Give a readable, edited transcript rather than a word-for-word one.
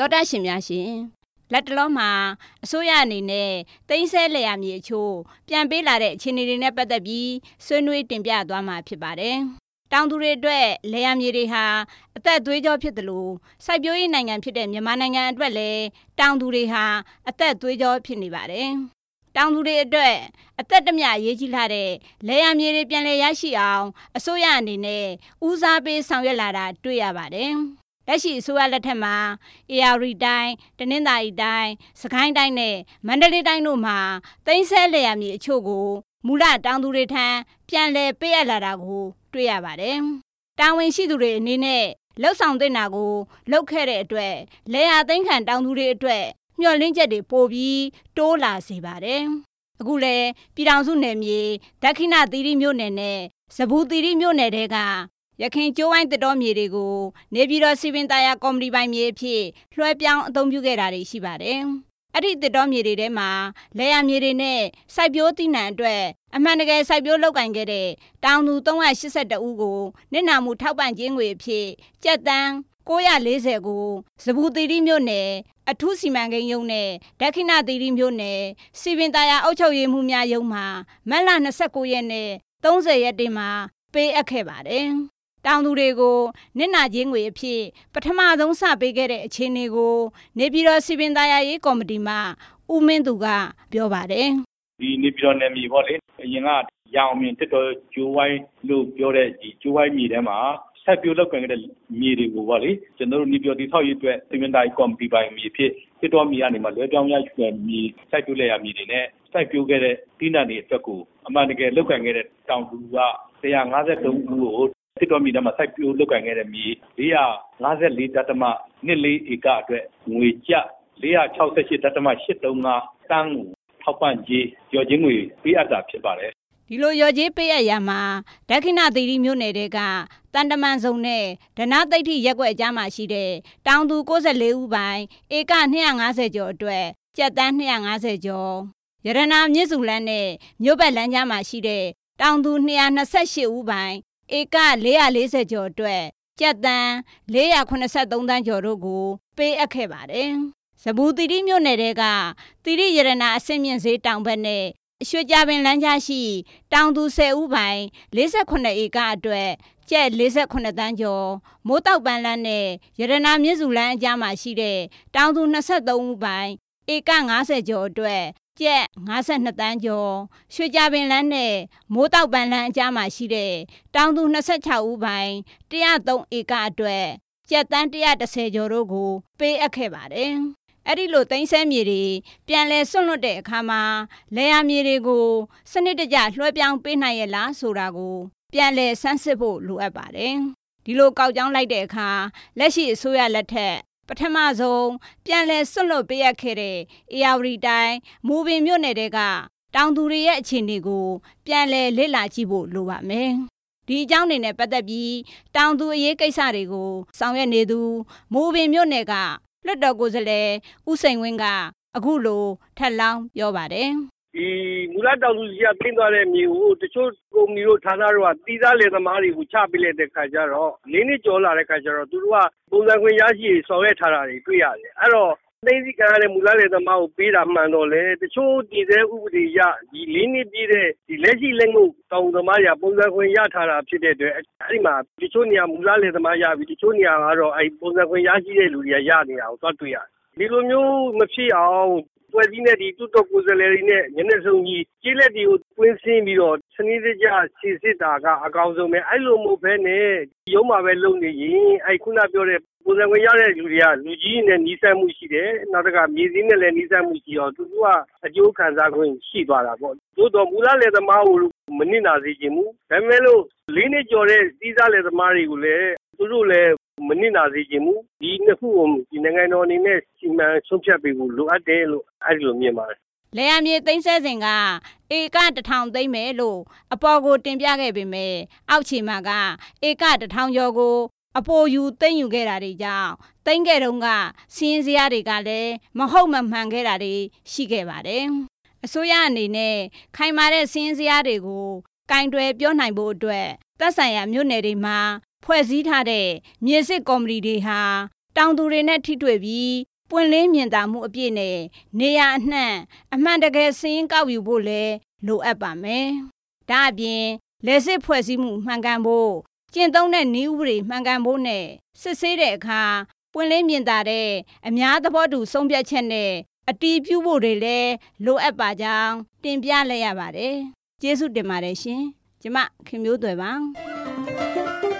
တော်တာရှင်များရှင်လက်တလုံးမှာအစိုးရအနေနဲ့သိမ်းဆည်းလျာမြေအချို့ပြန်ပေးလာတဲ့အခြေအနေတွေနဲ့ပတ်သက်ပြီးဆွေးနွေးတင်ပြသွားမှာဖြစ်ပါတယ်။တောင်သူတွေအတွက်လျာမြေတွေဟာအသက်သွေးကြောဖြစ်တယ်လို့စိုက်ပျိုးရေးနိုင်ငံဖြစ်တဲ့မြန်မာနိုင်ငံအတွက်လည်းတောင်သူတွေဟာအသက်သွေးကြောဖြစ်နေပါတယ်။တောင်သူတွေအတွက်အသက်တမျှအရေးကြီးလာတဲ့လျာမြေတွေပြန်လည်ရရှိအောင်အစိုးရအနေနဲ့ဦးစားပေးဆောင်ရွက်လာတာတွေ့ရပါတယ်။လက်ရှိအစိုးရလက်ထက်မှာဧရာဝတီတိုင်းတနင်္သာရီတိုင်းစကိုင်းတိုင်းနဲ့မန္တလေးတိုင်းတို့မှာသိမ်းဆည်းလျာမြေအချို့ကိုမူလတောင်သူတွေထံပြန်လည်ပေးအပ်လာတာကိုတွေ့ရပါတယ်။တာဝန်ရှိသူတွေအနေနဲ့လှုပ်ဆောင်သင့်တာကိုလုပ်ခဲ့တဲ့အတွက်လျာသိမ်းခံတောင်သူတွေအတွက်မျှော်လင့်ချက်တွေပိုပြီးတိုးလာစေပါတယ်။အခုလည်းပြည်ထောင်စုနယ်မြေဒက္ခိဏသီရိမြို့နယ်နဲ့ဇဗူသီရိမြို့နယ်တွေကရခိုင်ကျိုးဝိုင်းတစ်တော်မြေတွေကိုနေပြည်တော်စီပင်သာယာကော်မတီပိုင်မြေအဖြစ်လွှဲပြောင်းအသုံးပြုခဲ့တာတွေရှိပါတယ်။အဲ့ဒီတစ်တော်မြေတွေထဲမှာလယ်ယာမြေတွေနဲ့စိုက်ပျိုးသီးနှံအတွက်အမှန်တကယ်စိုက်ပျိုးလုပ်ကိုင်ခဲ့တဲ့တောင်သူ382ဦးကိုနစ်နာမှုထောက်ပံ့ခြင်းငွေအဖြစ်ကျပ်သန်း940ကိုဇဗူသီရိမြို့နယ်အထူးစီမံကိန်းရုံးနဲ့ဒက္ခိဏသီရိမြို့နယ်စီပင်သာယာအုပ်ချုပ်ရေးမှူးများရုံးမှာမတ်လ29ရက်နဲ့30ရက်တင်မှာပေးအပ်ခဲ့ပါတယ်။တောင်သူတွေကိုနစ်နာခြင်းငွေအဖြစ်ပထမဆုံးစပေးခဲ့တဲ့အခြေအနေကိုနေပြည်တော်စီပင်သာယာရေးကော်မတီမှဦးမင်းသူကပြောပါတယ်။ဒီနေပြည်တော်နယ်မြေပေါ့လေအရင်ကရအောင်မြင်တစ်တော်ကျိုးဝိုင်းလို့ပြောတဲ့ဒီကျိုးဝိုင်းမြေထဲမှာစိုက်ပျိုးလုပ်ကိုင်ခဲ့တဲ့မြေတွေကိုပေါ့လေကျွန်တော်တို့နေပြည်တော်တည်ဆောက်ရေးအတွက်စီမံတိုင်းကော်မတီပိုင်မြေဖြစ်တစ်တော်မြေကနေမှလွှဲပြောင်းရရှိတဲ့မြေစိုက်ပျိုးလယ်ယာမြေတွေနဲ့စိုက်ပျိုးခဲ့တဲ့တိနတ်တွေအတွက်ကိုအမှန်တကယ်လုပ်ကိုင်ခဲ့တဲ့တောင်သူက153ဦးကိုတစ်တော်မြေထဲမှာစိုက်ပျိုးလုပ်ကိုင်ခဲ့တဲ့မြေ454.24 ဧကအတွက်ငွေကျ468.835တန်းကိုထောက်ပံ့ကြေးလျော်ကြေးငွေပေးအပ်တာဖြစ်ပါတယ်ဒီလိုလျော်ကြေးပေးအပ်ရမှာဒက္ခိဏသီရိမြို့နယ်တွေကတန်တမန်စုံနဲ့ဒနသိဋ္ဌိရက်ွက်အကြားမှာရှိတဲ့တောင်သူ64ဦးပိုင်ဧက250ကျော်အတွက်ကျပ်သန်း250ကျော်ရတနာမြစ်စုလမ်းနဲ့မြို့ဘက်လမ်းကြားမှာရှိတဲ့တောင်သူ228ဦးပိုင်ဧက440ကျော်အတွက်ကျပ်သန်း483တန်းကျော်တို့ကိုပေးအပ်ခဲ့ပါတယ်။ဇဗူသီရိမြို့နယ်တွေကသီရိရတနာအဆင့်မြင့်ဈေးတောင်ဘက်နဲ့ရွှေကြပင်လမ်းကြားရှိတောင်သူ10ဦးပိုင်48ဧကအတွက်ကျပ်48တန်းကျော်မိုးတောက်ပန်းလမ်းနဲ့ရတနာမြစ်စုလမ်းအကြားမှာရှိတဲ့တောင်သူ23ဦးပိုင်ဧက50ကျော်အတွက်ကျပ်52တန်းကျော်ရွှေကြပင်လမ်းနဲ့မိုးတောက်ပန်းလမ်းအကြားမှာရှိတဲ့တောင်သူ26ဦးပိုင်103ဧကအတွက်ကျပ်သန်း130ကျော်တို့ကိုပေးအပ်ခဲ့ပါတယ်။အဲ့ဒီလိုသိမ်းဆည်းမြေတွေပြန်လည်စွန့်လွတ်တဲ့အခါမှာလယ်ယာမြေတွေကိုစနစ်တကျလွှဲပြောင်းပေးနိုင်ရလားဆိုတာကိုပြန်လည်ဆန်းစစ်ဖို့လိုအပ်ပါတယ်။ဒီလိုကောက်ကြောင်းလိုက်တဲ့အခါလက်ရှိအစိုးရလက်ထက်ပထမဆုံးပြန်လည်စွန့်လွတ်ပေးအပ်ခဲ့တဲ့ဧရာဝတီတိုင်းမူပင်မြို့နယ်တွေကတောင်သူတွေရဲ့အခြေအနေကိုပြန်လည်လေ့လာကြည့်ဖို့လိုပါမယ်။ဒီအကြောင်းတွေနဲ့ပတ်သက်ပြီးတောင်သူအရေးကိစ္စတွေကိုဆောင်ရွက်နေသူမူပင်မြို့နယ်ကလွှတ်တော်ကိုယ်စားလှယ်ဦးစိန်ဝင်းကအခုလိုထပ်လောင်းပြောပါတယ်ဒီမူလတောင်သူကြီးကသိမ်းသွားတဲ့မြေကိုတချို့ကုမ္ပဏီတို့ဌာနတို့ကတီးသားလယ်သမားတွေကိုချပေးလိုက်တဲ့ခါကျတော့၄နှစ်ကျော်လာတဲ့ခါကျတော့သူတို့ကပုံစံခွင့်ရရှိဆောင်ရွက်ထားတာတွေတွေ့ရတယ်အဲ့တော့သိသိကံရတဲ့မူလလယ်သမားကိုပေးတာမှန်တော့လေတချို့တည်တဲ့ဥပဒေရဒီ၄နှစ်ပြည့်တဲ့ဒီလက်ရှိလက်မှုတောင်သမားတွေကပုံစံခွင့်ရထားတာဖြစ်တဲ့အတွက်အဲ့ဒီမှာတချို့နေရာမူလလယ်သမားရပြီးတချို့နေရာကတော့အဲ့ပုံစံခွင့်ရရှိတဲ့လူတွေကရနေတာကိုသွားတွေ့ရတယ်ဒီလိုမျိုးမဖြစ်အောင်ဖွဲ့စည်းတဲ့ဒီတွတ်တော်ကိုယ်စားလှယ်တွေနဲ့ညနေဆုံးကြီးကျေးလက်တွေကိုတွင်းဆင်းပြီးတော့စနစ်တကျစီစစ်တာကအကောင်းဆုံးပဲအဲ့လိုမဟုတ်ဘဲနဲ့ရုံးမှာပဲလုပ်နေရင်အဲ့ခုနပြောတဲ့ပုံစံခွင့်ရတဲ့လူတွေကလူကြီးနဲ့နှီးစပ်မှုရှိတယ်နောက်တစ်ခါမြေစည်းနဲ့လည်းနှီးစပ်မှုရှိတော့သူကအကျိုးခံစားခွင့်ရှိသွားတာပေါ့သို့တော်မူလလယ်သမားကိုမနစ်နာစေချင်ဘူးဒါပေမဲ့လို့၄နှစ်ကျော်တဲ့စီးစားလယ်သမားတွေကိုလည်းသူတို့လည်းမနစ်နာစေချင်ဘူးဒီနှစ်ခုကိုဒီနိုင်ငံတော်အနေနဲ့စီမံဆုံးဖြတ်ပေးဖို့လိုအပ်တယ်လို့အဲ့ဒီလိုမြင်ပါတယ်လယ်ယာမြေသိမ်းဆည်းစဉ်ကဧက1000သိမ်းမယ်လို့အပေါ်ကိုတင်ပြခဲ့ပေမဲ့အောက်ခြေမှာကဧက1000ကျော်ကိုအပေါ်ယူသိမ်းယူခဲ့တာတွေကြောင့်သိမ်းခဲ့တုန်းကစီးရင်စရာတွေကလည်းမဟုတ်မမှန်ခဲ့တာတွေရှိခဲ့ပါတယ်အစိုးရအနေနဲ့ခိုင်မာတဲ့စီးရင်စရာတွေကိုကင်တွယ်ပြောနိုင်ဖို့အတွက်သက်ဆိုင်ရာမြို့နယ်တွေမှာဖွဲ့စည်းထားတဲ့မြေစစ်ကော်မတီတွေဟာတောင်သူတွေနဲ့ထိတွေ့ပြီးပွင့်လင်းမြင်သာမှုအပြည့်နဲ့နေရာအနှံ့အမှန်တကယ်စာရင်းကောက်ယူဖို့လည်းလိုအပ်ပါမယ်။ဒါအပြင်လက်စစ်ဖွဲ့စည်းမှုမှန်ကန်ဖို့ကျင့်သုံးတဲ့နည်းဥပဒေမှန်ကန်ဖို့နဲ့စစ်ဆေးတဲ့အခါပွင့်လင်းမြင်သာတဲ့အများသဘောတူဆုံးဖြတ်ချက်နဲ့အတည်ပြုဖို့တွေလည်းလိုအပ်ပါကြောင်းတင်ပြလိုက်ရပါတယ်။ကျေးဇူးတင်ပါတယ်ရှင်။ကျမခင်မျိုးသွယ်ပါ